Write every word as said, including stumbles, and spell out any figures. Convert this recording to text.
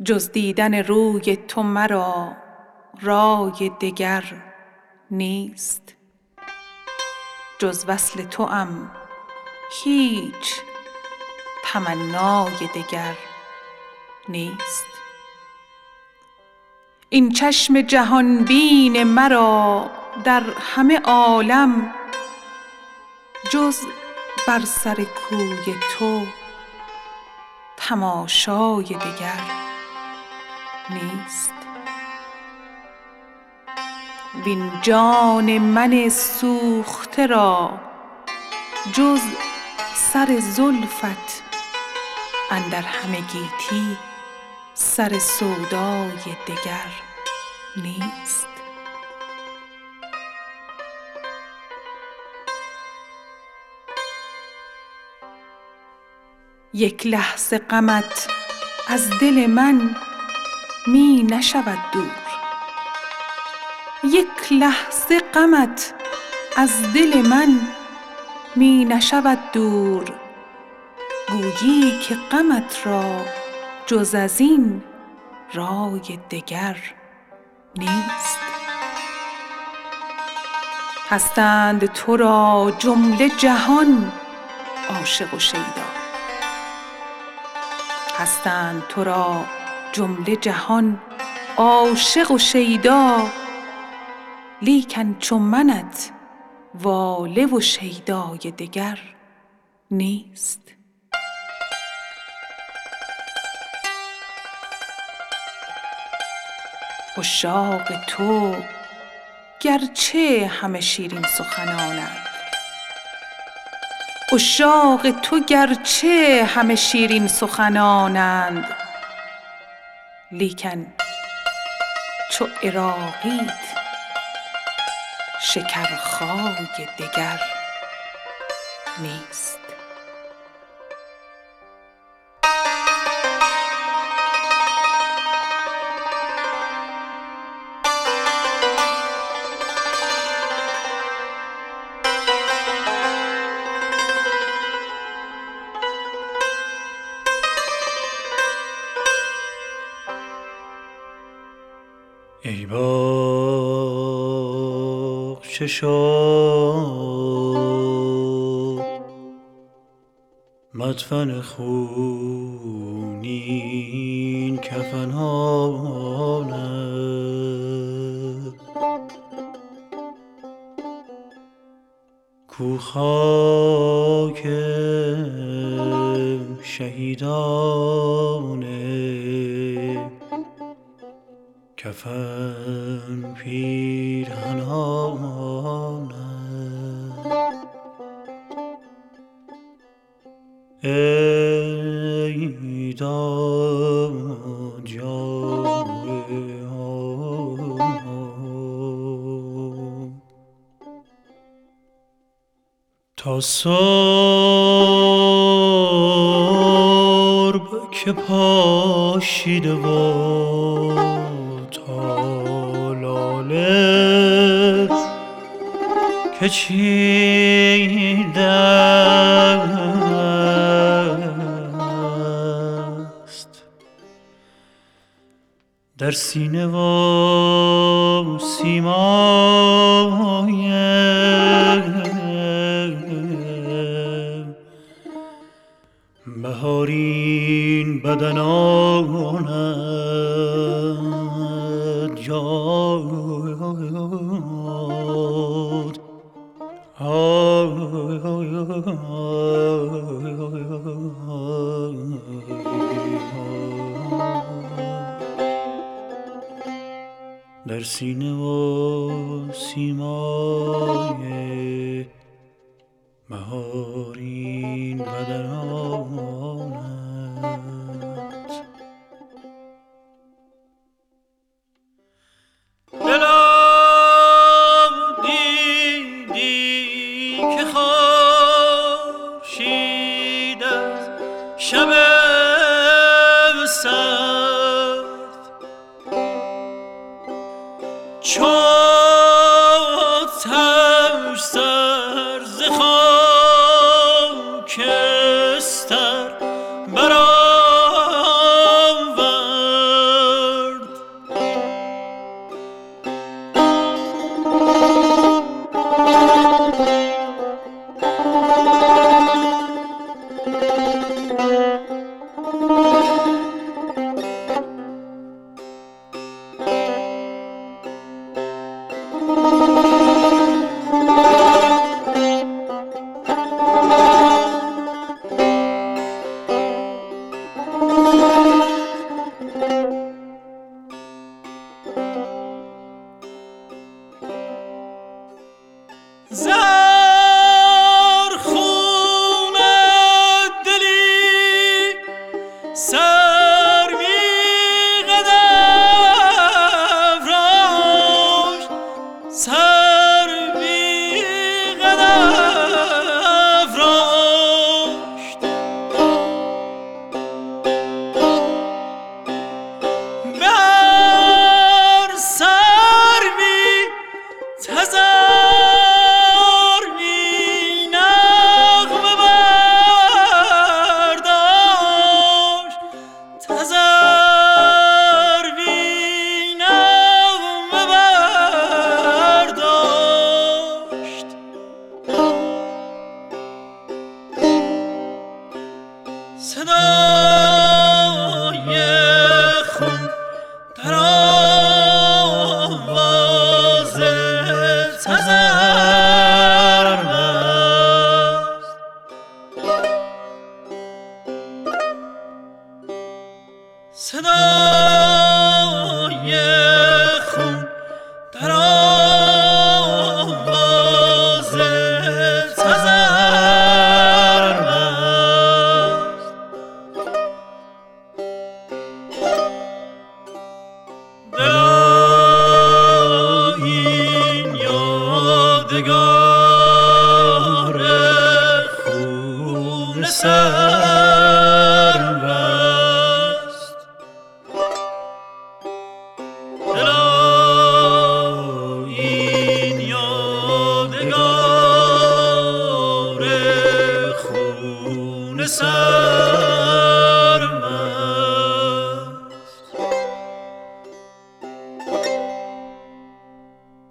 جز دیدن روی تو مرا رای دگر نیست. جز وصل توام هیچ تمنای دگر نیست. این چشم جهان بین مرا در همه عالم جز بر سر کوی تو تماشای دگر نیست. وین جان من سوخته را جز سر زلفت اندر همه گیتی سر سودای دگر نیست. یک لحظه غمت از دل من می نشود دور. یک لحظه غمت از دل من می نشود دور. گویی که غمت را جز از این رای دگر نیست. هستند تو را جمله جهان عاشق و شیدا. هستند تو را جمله جهان عاشق و شیدا. لیکن چو منت واله و شیدای دگر نیست. عشاق تو گرچه همه شیرین سخنانند عشاق تو گرچه همه شیرین سخنانند لیکن چو عراقیت شکرخای دگر نیست. ای باغچه شاد مدفن خونین کفنانه کو خاک شهیدان کفن پیرهنانه ای داد جان تا سرب که پاشیده و تا لاله که چیده است در سینه و سیمای بهارین بدنانت جاد در سینه و سیمای بهارین بدنانت دلم دیدی که خورشید از شب سرد چون تش سر ز خاکستر برآورد صدای خون در آواز تذرو است. دلا این یادگار خون سرو است. دلا این یادگار خون سرو